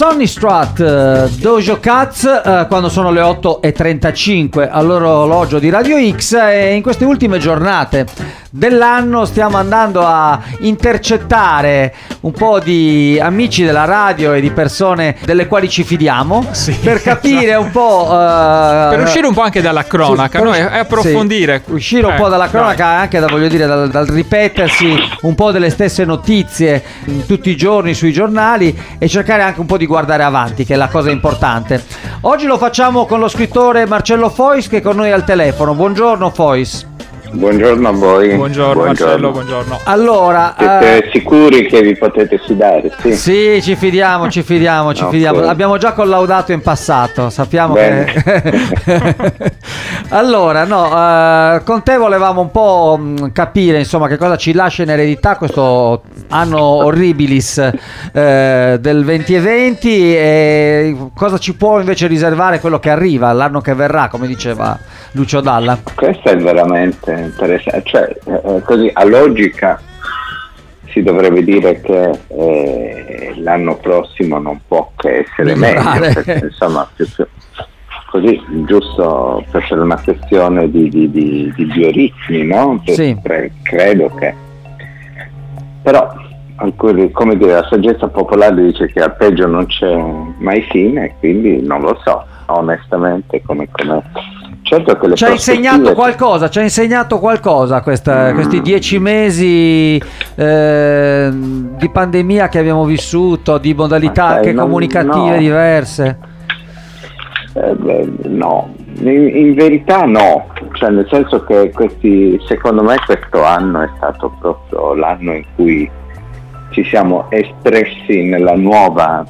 Sonny Strat, Doja Cat, quando sono le 8:35 all'orologio di Radio X, e in queste ultime giornate dell'anno stiamo andando a intercettare un po' di amici della radio e di persone delle quali ci fidiamo, sì, per capire un po' per uscire un po' anche dalla cronaca, sì, no? E approfondire, sì, uscire un po' dalla cronaca, anche da, voglio dire, dal ripetersi un po' delle stesse notizie tutti i giorni sui giornali, e cercare anche un po' di guardare avanti, che è la cosa importante. Oggi lo facciamo con lo scrittore Marcello Fois, che è con noi al telefono. Buongiorno Fois. Buongiorno a voi. Buongiorno Marcello, buongiorno. Allora, siete sicuri che vi potete fidare? Sì, sì, ci fidiamo. Abbiamo già collaudato in passato, sappiamo che allora, no, con te volevamo un po' capire, insomma, che cosa ci lascia in eredità questo anno horribilis del 2020, e cosa ci può invece riservare quello che arriva, l'anno che verrà, come diceva Lucio Dalla. Questo è veramente interessante, cioè così a logica si dovrebbe dire che l'anno prossimo non può che essere meglio, perché, insomma, più così, giusto per una questione di bioritmi, no? Sì. Credo che, però, come dire, la saggezza popolare dice che al peggio non c'è mai fine, quindi non lo so onestamente come. Certo che ci ha insegnato qualcosa questi 10 mesi di pandemia che abbiamo vissuto, di modalità comunicative diverse? No, in verità no, cioè nel senso che secondo me questo anno è stato proprio l'anno in cui ci siamo espressi nella nuova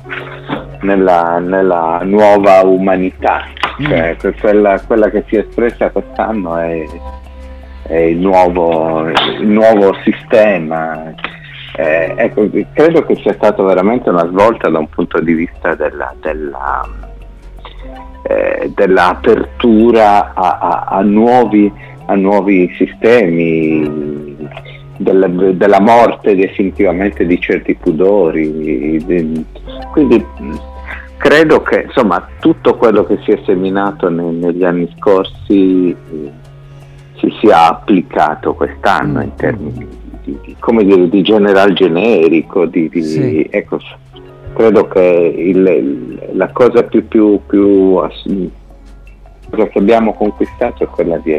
umanità. Cioè, quella che si è espressa quest'anno è il nuovo sistema. Ecco, credo che sia stata veramente una svolta da un punto di vista dell'apertura a nuovi sistemi, della morte definitivamente di certi pudori, quindi credo che, insomma, tutto quello che si è seminato negli anni scorsi si sia applicato quest'anno in termini di general generico, sì. Ecco, credo che la cosa più cosa che abbiamo conquistato è quella di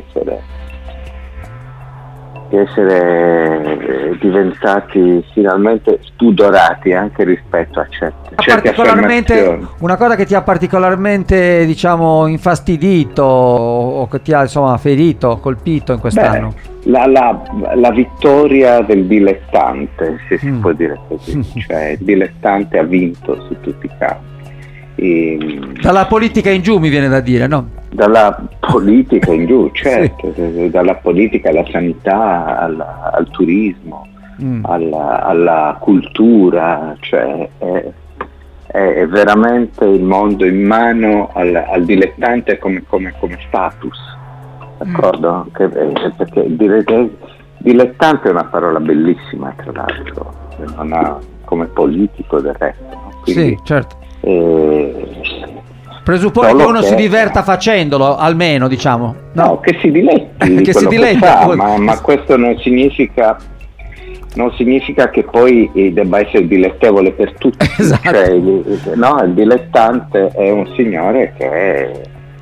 essere diventati finalmente spudorati anche rispetto a certe affermazioni. Una cosa che ti ha particolarmente, diciamo, infastidito o che ti ha, insomma, ferito, colpito in quest'anno? La vittoria del dilettante, se si può dire così, cioè il dilettante ha vinto su tutti i campi. Dalla politica in giù, mi viene da dire, no? Dalla politica in giù, certo, sì. Dalla politica alla sanità, al turismo, alla cultura, cioè è veramente il mondo in mano al dilettante come status, d'accordo? Perché dilettante è una parola bellissima, tra l'altro, non ha, come politico del resto, no? Quindi, sì, certo. Presuppone che uno si diverta facendolo, almeno, diciamo. No, che si diletti che si diletta, ma questo non significa che poi debba essere dilettevole per tutti. Esatto. Cioè, no, il dilettante è un signore che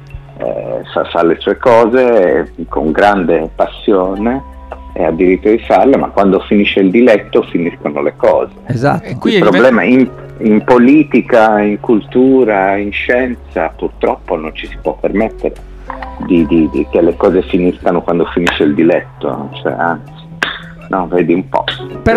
fa le sue cose con grande passione e ha diritto di farle, ma quando finisce il diletto finiscono le cose. Esatto. Il problema in politica, in cultura, in scienza, purtroppo non ci si può permettere che le cose finiscano quando finisce il diletto, cioè, anzi, no, vedi un po'. Per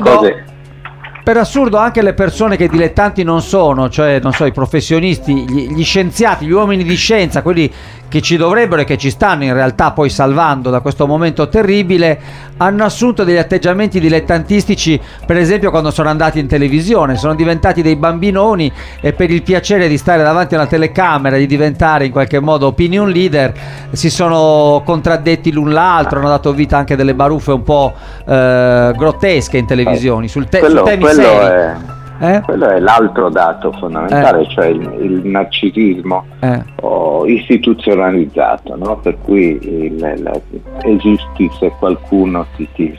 assurdo anche le persone che dilettanti non sono, cioè non so, i professionisti, gli scienziati, gli uomini di scienza, quelli che ci dovrebbero e che ci stanno in realtà poi salvando da questo momento terribile, hanno assunto degli atteggiamenti dilettantistici, per esempio quando sono andati in televisione, sono diventati dei bambinoni e per il piacere di stare davanti a una telecamera, di diventare in qualche modo opinion leader, si sono contraddetti l'un l'altro, hanno dato vita anche delle baruffe un po' grottesche in televisioni, su temi seri. Quello è l'altro dato fondamentale, cioè il narcisismo istituzionalizzato, no? Per cui esisti se qualcuno ti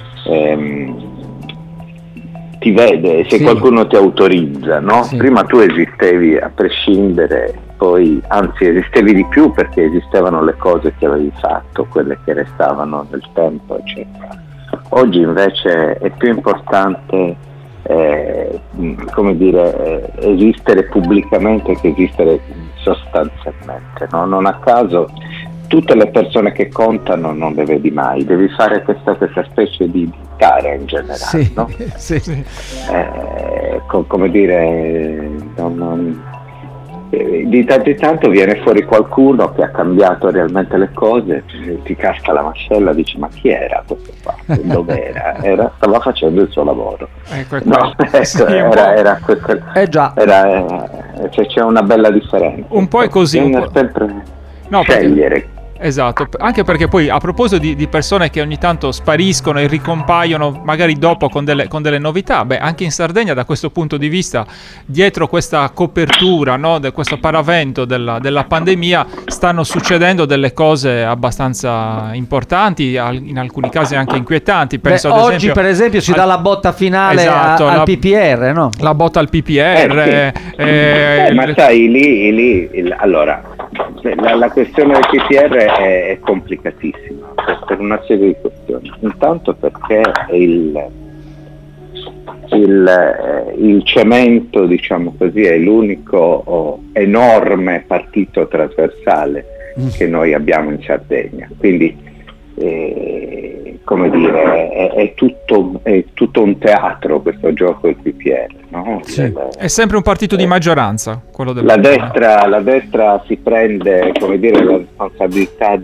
vede, se qualcuno ti autorizza, no? Sì. Prima tu esistevi a prescindere, poi anzi esistevi di più perché esistevano le cose che avevi fatto, quelle che restavano nel tempo, eccetera. Oggi invece è più importante esistere pubblicamente che esistere sostanzialmente, no? Non a caso tutte le persone che contano non le vedi mai, devi fare questa specie di gara in generale, no? Sì. Di tanto in tanto viene fuori qualcuno che ha cambiato realmente le cose, ti casca la mascella, dici ma chi era questo qua? Dov'era? Stava facendo il suo lavoro. Era questo. C'è una bella differenza. Un po' è così. Bisogna sempre scegliere. Esatto, anche perché poi a proposito di persone che ogni tanto spariscono e ricompaiono magari dopo con delle novità, anche in Sardegna da questo punto di vista, dietro questa copertura, no, questo paravento della pandemia, stanno succedendo delle cose abbastanza importanti, in alcuni casi anche inquietanti. Penso ad oggi per esempio si dà la botta finale al PPR, no? La botta al PPR. Ma sai, lì allora la questione del PPR è complicatissima per una serie di questioni. Intanto perché il cemento, diciamo così, è l'unico enorme partito trasversale che noi abbiamo in Sardegna, quindi è tutto un teatro questo gioco del PPR, no? Sì. È sempre un partito di maggioranza, quello la destra si prende, la responsabilità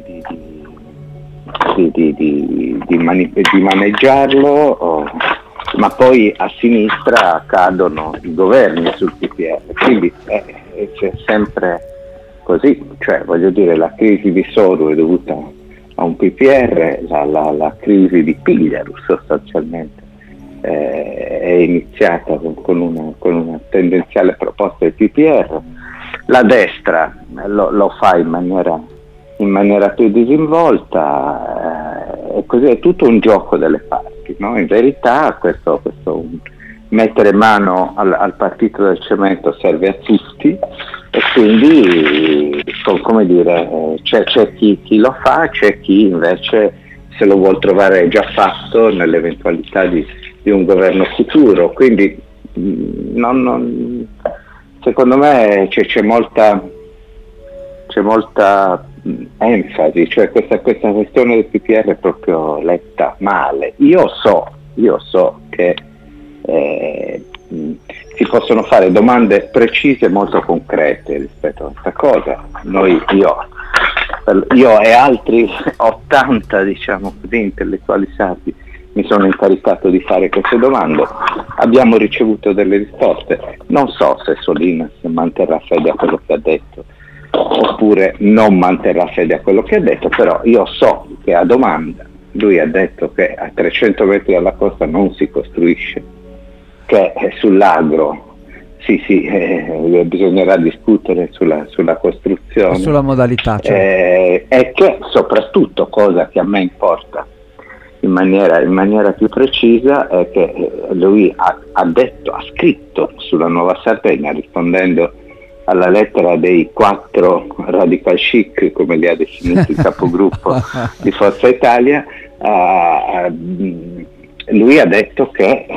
di maneggiarlo, ma poi a sinistra cadono i governi sul PPR, quindi c'è sempre così, cioè la crisi di Soru è dovuta a un PPR, la crisi di Pigliarus sostanzialmente è iniziata con una tendenziale proposta del PPR. La destra lo fa in maniera più disinvolta, e così è tutto un gioco delle parti, no? In verità questo mettere mano al partito del cemento serve a tutti, e quindi c'è chi lo fa, c'è chi invece se lo vuol trovare già fatto nell'eventualità di un governo futuro, quindi secondo me c'è molta enfasi, cioè questa questione del PPR è proprio letta male. Io so che si possono fare domande precise, molto concrete rispetto a questa cosa. Io e altri 80, intellettuali sardi mi sono incaricato di fare queste domande, abbiamo ricevuto delle risposte. Non so se Solinas manterrà fede a quello che ha detto oppure non manterrà fede a quello che ha detto, però io so che a domanda lui ha detto che a 300 metri dalla costa non si costruisce, che sull'agro bisognerà discutere sulla costruzione, sulla modalità, certo. E che soprattutto, cosa che a me importa in maniera più precisa, è che lui ha scritto sulla Nuova Sardegna, rispondendo alla lettera dei 4 radical chic, come li ha definiti il capogruppo di Forza Italia, lui ha detto che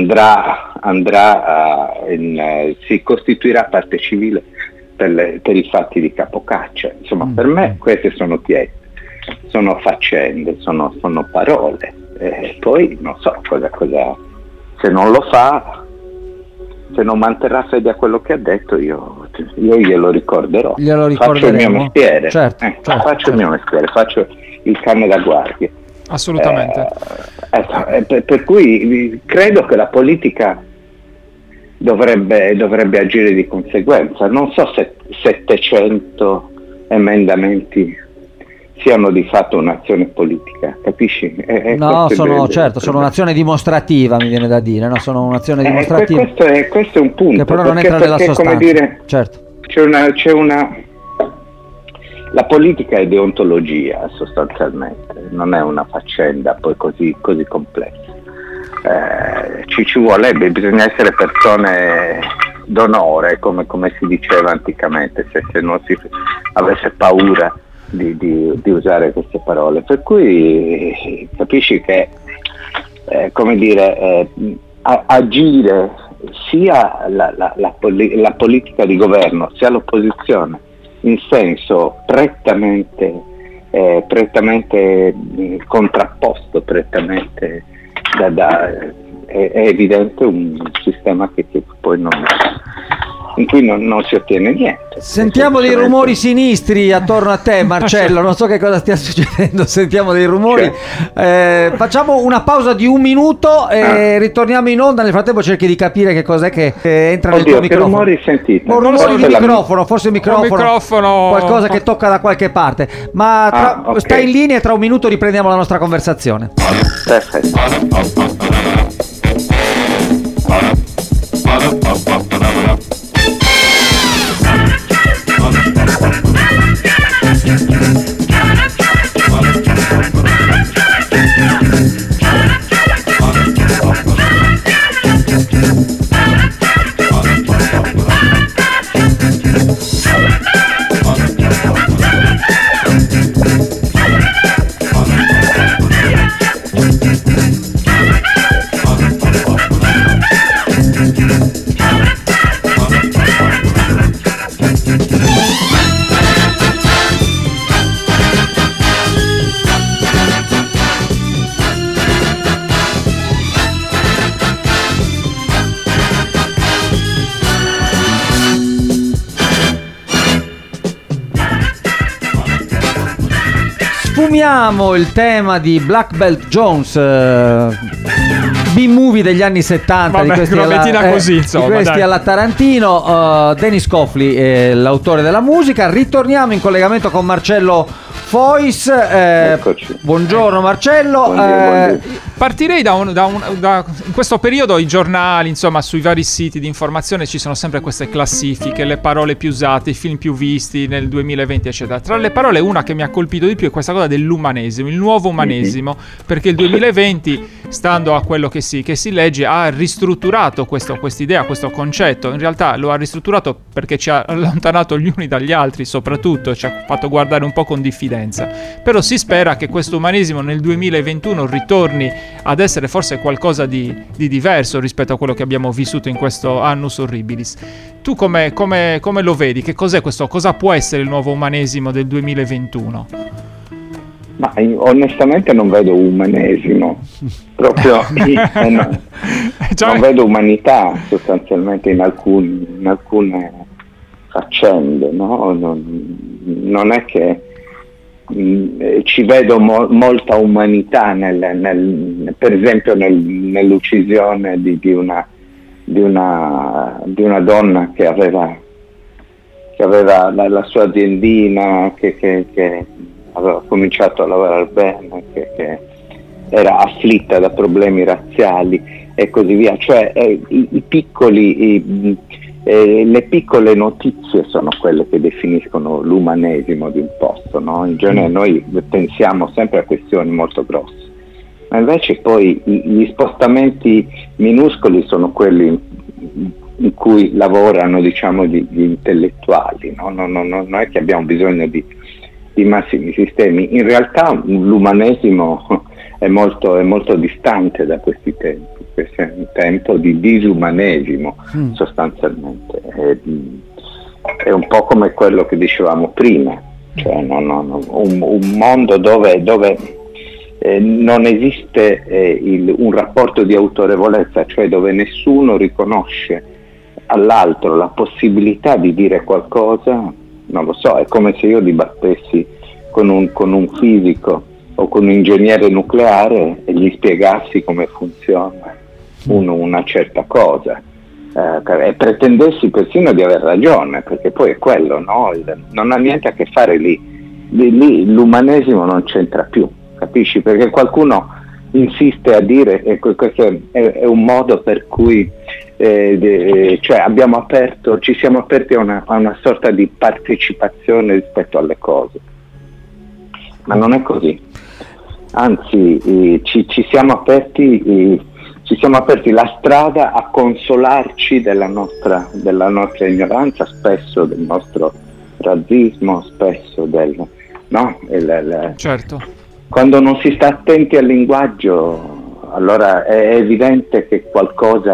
si costituirà parte civile per i fatti di Capocaccia. Insomma, per me queste sono piezze, sono faccende, sono parole. Poi non so cosa se non lo fa, se non manterrà fede a quello che ha detto, io glielo ricorderò. Faccio il mio mestiere, faccio il mio mestiere, faccio il cane da guardia. Assolutamente. Per cui credo che la politica dovrebbe agire di conseguenza. Non so se 700 emendamenti siano di fatto un'azione politica, capisci? No, sono un'azione dimostrativa, mi viene da dire, no? Sono un'azione dimostrativa. Questo è un punto. Che però non entra nella sostanza. Come dire, certo. La politica è deontologia sostanzialmente, non è una faccenda poi così complessa. Ci vuole, bisogna essere persone d'onore, come si diceva anticamente, se non si avesse paura di usare queste parole, per cui capisci che agire sia la politica di governo sia l'opposizione in senso prettamente contrapposto, prettamente è evidente un sistema che poi in cui non si ottiene niente. Sentiamo dei rumori sinistri attorno a te, Marcello, non so che cosa stia succedendo, sentiamo dei rumori. Facciamo una pausa di 1 minuto e ritorniamo in onda. Nel frattempo cerchi di capire che cos'è che entra nel tuo microfono. Che rumori sentite? Un rumore di microfono, forse il microfono, qualcosa che tocca da qualche parte. Ma stai in linea e tra 1 minuto riprendiamo la nostra conversazione. Perfetto. Sfumiamo il tema di Black Belt Jones, B-movie degli anni 70. Vabbè, di questi, alla Tarantino. Dennis Coffey, l'autore della musica. Ritorniamo in collegamento con Marcello Fois. Buongiorno Marcello. Buongiorno. Partirei in questo periodo i giornali, insomma, sui vari siti di informazione ci sono sempre queste classifiche, le parole più usate, i film più visti nel 2020, eccetera. Tra le parole, una che mi ha colpito di più è questa cosa dell'umanesimo, il nuovo umanesimo, perché il 2020, stando a quello che si legge, ha ristrutturato quest'idea, questo concetto. In realtà lo ha ristrutturato perché ci ha allontanato gli uni dagli altri, soprattutto ci ha fatto guardare un po' con diffidenza. Però si spera che questo umanesimo nel 2021 ritorni ad essere forse qualcosa di diverso rispetto a quello che abbiamo vissuto in questo annus horribilis. Tu come lo vedi? Che cos'è questo? Cosa può essere il nuovo umanesimo del 2021? Ma onestamente non vedo umanesimo, proprio non vedo umanità sostanzialmente in alcune faccende, no? Non è che ci vedo molta umanità per esempio nell'uccisione di una donna che aveva la sua aziendina, che aveva cominciato a lavorare bene, che era afflitta da problemi razziali e così via. Cioè le piccole notizie sono quelle che definiscono l'umanesimo di un posto, no? In genere noi pensiamo sempre a questioni molto grosse, ma invece poi gli spostamenti minuscoli sono quelli in cui lavorano, diciamo, gli intellettuali, no? Non è che abbiamo bisogno di massimi sistemi. In realtà l'umanesimo è molto distante da questi tempi. Questo è un tempo di disumanesimo sostanzialmente, è un po' come quello che dicevamo prima, cioè un mondo dove non esiste un rapporto di autorevolezza, cioè dove nessuno riconosce all'altro la possibilità di dire qualcosa. Non lo so, è come se io dibattessi con un fisico o con un ingegnere nucleare e gli spiegassi come funziona una certa cosa, e pretendessi persino di aver ragione, perché poi è quello, no? Non ha niente a che fare lì lì l'umanesimo non c'entra più, capisci? Perché qualcuno insiste a dire, e questo è un modo per cui cioè ci siamo aperti a una sorta di partecipazione rispetto alle cose, ma non è così, anzi ci siamo aperti la strada a consolarci della nostra ignoranza, spesso del nostro razzismo, spesso certo. Quando non si sta attenti al linguaggio, allora è evidente che qualcosa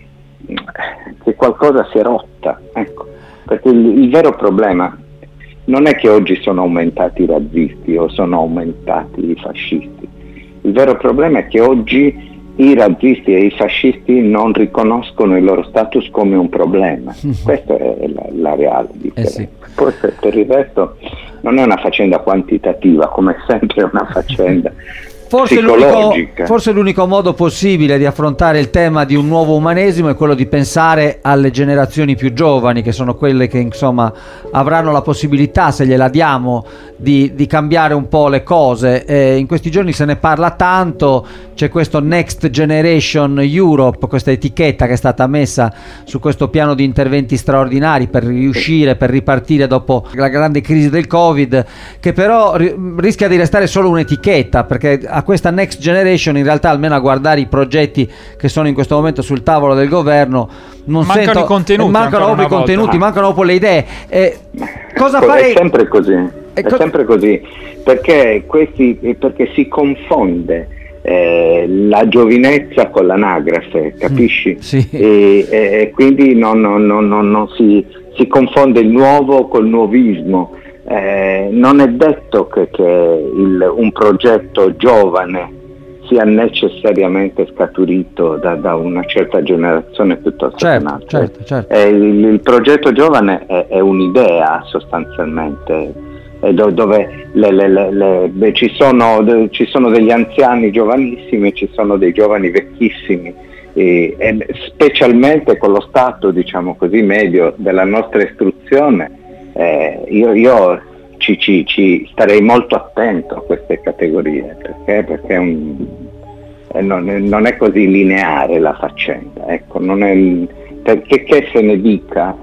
si è rotta, ecco. Perché il vero problema non è che oggi sono aumentati i razzisti o sono aumentati i fascisti. Il vero problema è che oggi i razzisti e i fascisti non riconoscono il loro status come un problema. Questa è la reale differenza. Sì. Poi per il resto non è una faccenda quantitativa, come è sempre una faccenda psicologica. Forse l'unico modo possibile di affrontare il tema di un nuovo umanesimo è quello di pensare alle generazioni più giovani, che sono quelle che insomma avranno la possibilità, se gliela diamo, di cambiare un po' le cose. In questi giorni se ne parla tanto, c'è questo Next Generation Europe, questa etichetta che è stata messa su questo piano di interventi straordinari per riuscire, per ripartire dopo la grande crisi del Covid, che però rischia di restare solo un'etichetta, perché a questa Next Generation in realtà, almeno a guardare i progetti che sono in questo momento sul tavolo del governo, mancano i contenuti, mancano proprio le idee. Cosa fare? È sempre così, sempre così, perché si confonde la giovinezza con l'anagrafe, capisci? Sì. E quindi non si confonde il nuovo col nuovismo. Non è detto che un progetto giovane sia necessariamente scaturito da una certa generazione piuttosto che un'altra. Certo. Il progetto giovane è un'idea sostanzialmente, dove ci sono degli anziani giovanissimi, ci sono dei giovani vecchissimi, e specialmente con lo stato, diciamo così, medio della nostra istruzione. Io ci starei molto attento a queste categorie, perché non è così lineare la faccenda, ecco, che se ne dica,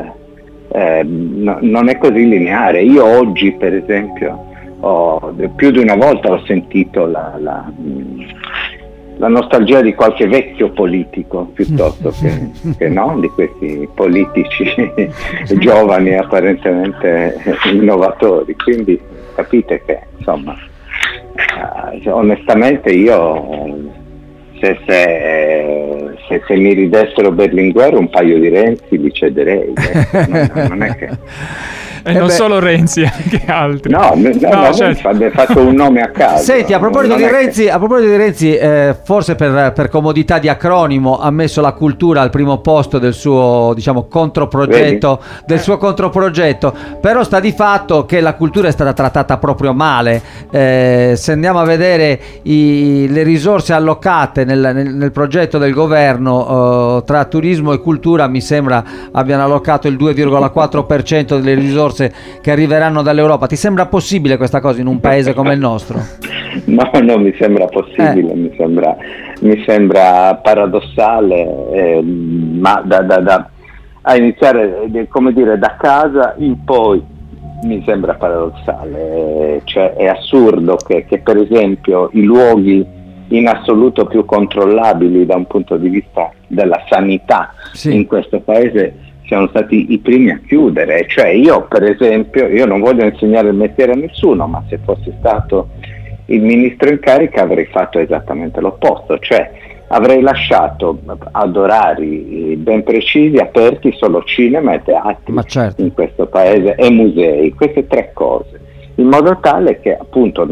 non è così lineare. Io oggi, per esempio, più di una volta ho sentito la nostalgia di qualche vecchio politico piuttosto che no, di questi politici giovani apparentemente innovatori. Quindi capite che insomma, onestamente io se mi ridessero Berlinguer un paio di Renzi li cederei, non è che... E non solo Renzi, anche altri. No, certo. Ha fatto un nome a caso. Senti, a proposito di Renzi, forse per comodità di acronimo ha messo la cultura al primo posto del suo, diciamo, controprogetto. Però sta di fatto che la cultura è stata trattata proprio male. Se andiamo a vedere le risorse allocate nel progetto del governo, tra turismo e cultura, mi sembra abbiano allocato il 2,4% delle risorse che arriveranno dall'Europa. Ti sembra possibile questa cosa in un paese come il nostro? No, non mi sembra possibile, mi sembra paradossale, ma a iniziare, come dire, da casa in poi mi sembra paradossale. Cioè è assurdo che per esempio i luoghi in assoluto più controllabili da un punto di vista della sanità in questo paese siamo stati i primi a chiudere. Cioè io, per esempio, io non voglio insegnare il mestiere a nessuno, ma se fossi stato il ministro in carica avrei fatto esattamente l'opposto, cioè avrei lasciato ad orari ben precisi aperti solo cinema e teatri in questo paese e musei, queste tre cose, in modo tale che appunto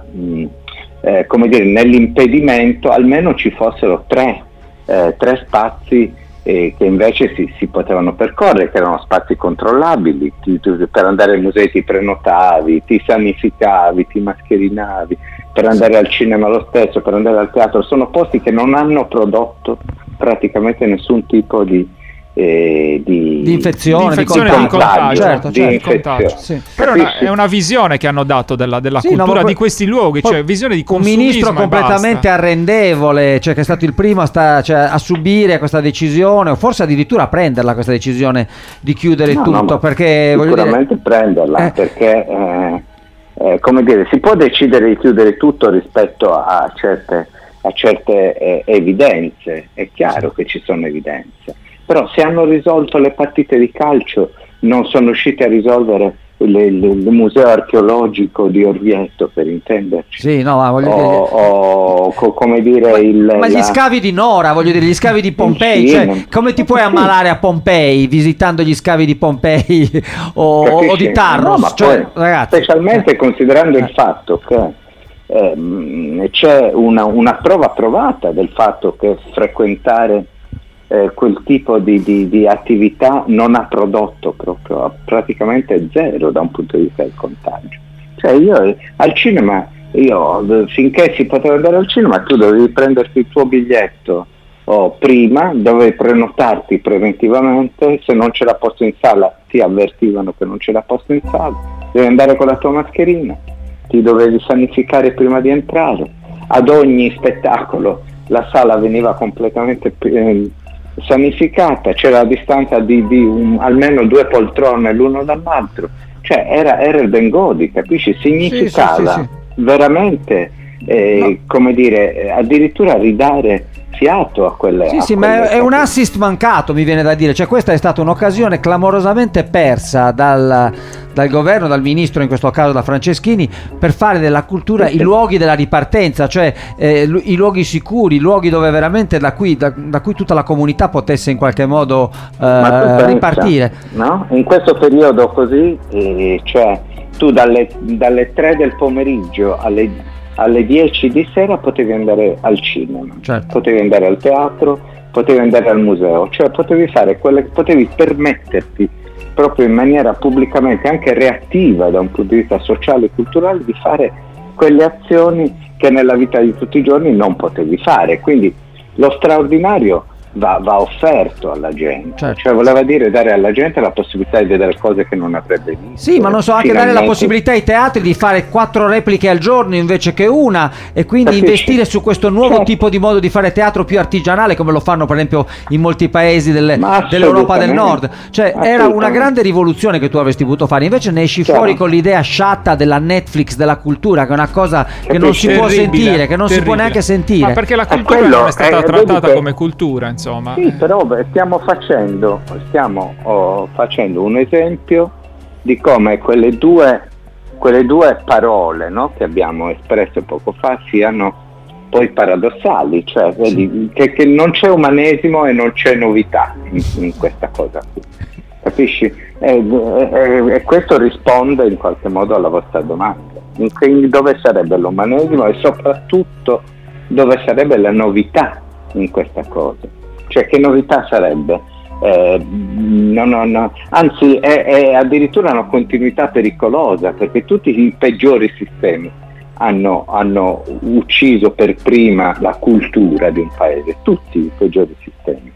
nell'impedimento almeno ci fossero tre spazi che invece si potevano percorrere, che erano spazi controllabili. Per andare ai musei ti prenotavi, ti sanificavi, ti mascherinavi, per andare al cinema lo stesso, per andare al teatro. Sono posti che non hanno prodotto praticamente nessun tipo di di infezione, di contagio, certo, di contagio, sì. Però è una visione che hanno dato della cultura di questi luoghi, cioè visione di consumismo. Un ministro completamente arrendevole, cioè che è stato il primo a subire questa decisione, o forse addirittura a prenderla questa decisione di chiudere tutto, perché sicuramente prenderla, perché come dire, si può decidere di chiudere tutto rispetto a certe evidenze, è chiaro che ci sono evidenze. Però se hanno risolto le partite di calcio, non sono riusciti a risolvere il museo archeologico di Orvieto, per intenderci. Sì, no, ma voglio dire, come dire gli scavi di Nora, voglio dire, gli scavi di Pompei, cioè, come ti puoi ammalare a Pompei visitando gli scavi di Pompei o di Tarros? No, cioè, ragazzi, specialmente considerando il fatto che c'è una prova provata del fatto che frequentare quel tipo di attività non ha prodotto proprio praticamente zero da un punto di vista del contagio. Cioè io al cinema, finché si poteva andare al cinema, tu dovevi prenderti il tuo biglietto prima, dovevi prenotarti preventivamente, se non c'era posto in sala ti avvertivano che non c'era posto in sala, devi andare con la tua mascherina, ti dovevi sanificare prima di entrare, ad ogni spettacolo la sala veniva completamente sanificata, c'era la distanza di un, almeno 2 poltrone l'uno dall'altro, cioè era il Bengodi, capisci? Significava sì. veramente come dire, addirittura ridare fiato a quelle ma è un assist mancato, mi viene da dire, cioè questa è stata un'occasione clamorosamente persa dal governo, dal ministro, in questo caso da Franceschini, per fare della cultura i luoghi della ripartenza, cioè i luoghi sicuri, i luoghi dove veramente da cui tutta la comunità potesse in qualche modo ripartire, no? In questo periodo così, cioè tu dalle 3 del pomeriggio alle 10 di sera potevi andare al cinema, certo, potevi andare al teatro, potevi andare al museo, cioè potevi fare potevi permetterti proprio in maniera pubblicamente anche reattiva da un punto di vista sociale e culturale di fare quelle azioni che nella vita di tutti i giorni non potevi fare. Quindi lo straordinario va offerto alla gente, certo, cioè voleva dire dare alla gente la possibilità di vedere cose che non avrebbe visto. Sì, ma non so, anche dare la possibilità ai teatri di fare 4 repliche al giorno invece che una, e quindi investire su questo nuovo tipo di modo di fare teatro più artigianale, come lo fanno per esempio in molti paesi dell'Europa del Nord. Cioè era una grande rivoluzione che tu avresti potuto fare, invece ne esci fuori con l'idea sciatta della Netflix della cultura, che è una cosa che non si può sentire, che non si può neanche sentire. Ma perché la cultura non è stata trattata come cultura, insomma. Sì, però stiamo facendo un esempio di come quelle due parole, no, che abbiamo espresso poco fa siano poi paradossali, cioè vedi, che non c'è umanesimo e non c'è novità in questa cosa qui, capisci? E questo risponde in qualche modo alla vostra domanda, quindi dove sarebbe l'umanesimo e soprattutto dove sarebbe la novità in questa cosa. Cioè che novità sarebbe? No. Anzi è addirittura una continuità pericolosa, perché tutti i peggiori sistemi hanno ucciso per prima la cultura di un paese, tutti i peggiori sistemi,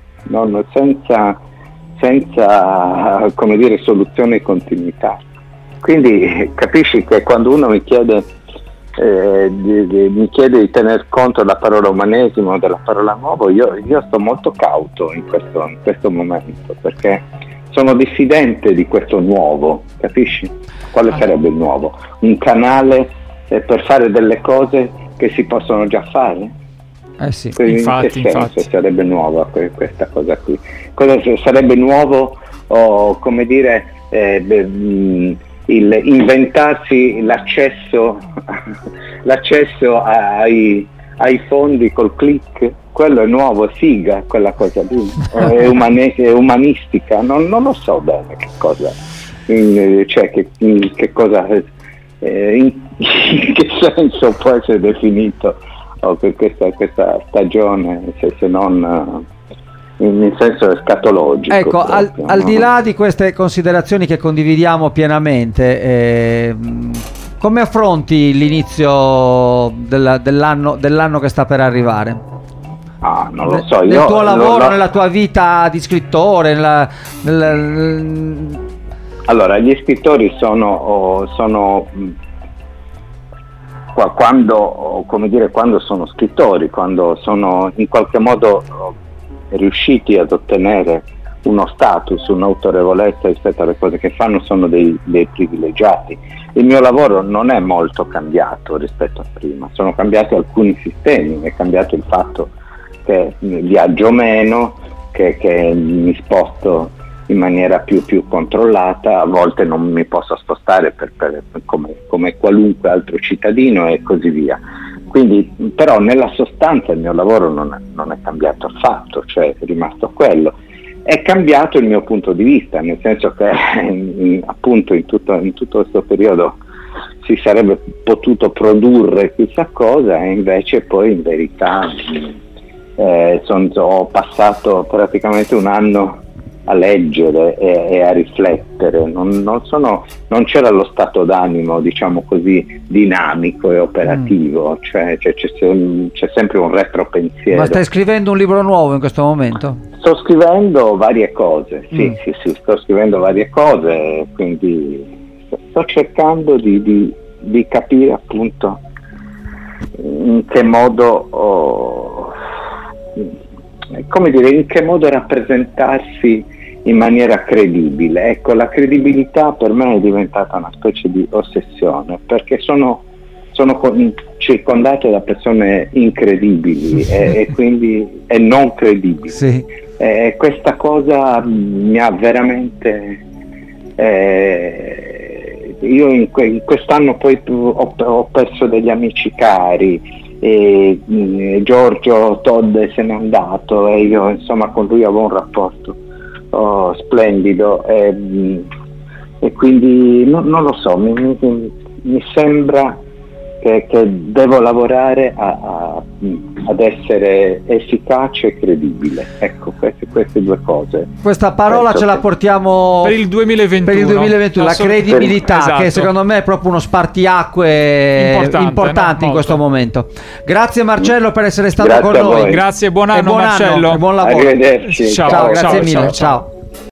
senza come dire soluzione e continuità. Quindi capisci che quando uno mi chiede di tener conto della parola umanesimo, della parola nuovo, io sto molto cauto in questo momento, perché sono diffidente di questo nuovo, capisci? Quale sarebbe il nuovo? Un canale per fare delle cose che si possono già fare? Sì, infatti. Sarebbe nuova questa cosa qui? Cosa sarebbe nuovo, come dire, inventarsi l'accesso ai fondi col click? Quello è nuovo, è figa quella cosa lì, è umanistica, non lo so bene che cosa, cioè che cosa, in che senso può essere definito questa stagione, se non in senso scatologico. Ecco, al di là di queste considerazioni che condividiamo pienamente, come affronti l'inizio dell'anno che sta per arrivare? Non lo so. Nel tuo lavoro, nella tua vita di scrittore, Allora, gli scrittori sono quando, come dire, quando sono scrittori, quando sono in qualche modo riusciti ad ottenere uno status, un'autorevolezza rispetto alle cose che fanno, sono dei privilegiati. Il mio lavoro non è molto cambiato rispetto a prima, sono cambiati alcuni sistemi, è cambiato il fatto che viaggio meno, che mi sposto in maniera più controllata, a volte non mi posso spostare come qualunque altro cittadino e così via. Quindi, però nella sostanza il mio lavoro non è cambiato affatto, cioè è rimasto quello. È cambiato il mio punto di vista, nel senso che appunto in tutto questo periodo si sarebbe potuto produrre chissà cosa, e invece poi in verità ho passato praticamente un anno a leggere e a riflettere, non c'era lo stato d'animo, diciamo così, dinamico e operativo, cioè c'è sempre un retropensiero. Ma stai scrivendo un libro nuovo in questo momento? Sto scrivendo varie cose, sì, sto scrivendo varie cose, quindi sto cercando di capire appunto in che modo in che modo rappresentarsi in maniera credibile. Ecco, la credibilità per me è diventata una specie di ossessione, perché sono circondato da persone incredibili e quindi non credibili. Sì. Questa cosa mi ha veramente... io in quest'anno poi ho perso degli amici cari, e Giorgio Todd se n'è andato e io insomma con lui avevo un rapporto splendido e quindi non lo so, mi sembra che devo lavorare ad essere efficace e credibile. Ecco, queste due cose. Questa parola ce la portiamo per il 2021, la credibilità, esatto. Che secondo me è proprio uno spartiacque importante in questo momento. Grazie Marcello per essere stato con noi. Grazie, buon anno Marcello. E buon lavoro. Arrivederci. Ciao, grazie mille. Ciao.